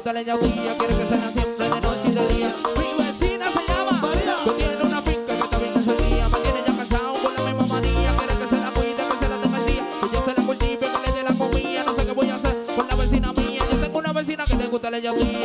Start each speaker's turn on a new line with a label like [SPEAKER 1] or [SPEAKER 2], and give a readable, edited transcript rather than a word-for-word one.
[SPEAKER 1] gusta leña guía, quiere que cena siempre de noche y de día. Mi vecina se llama María, que tiene una finca que está bien encendida. Me tiene ya cansado con la misma manía, quiere que se la cuide, que se la tenga el día, que yo se la cultive, que le dé la comida. No sé qué voy a hacer con la vecina mía. Yo tengo una vecina que le gusta leña guía.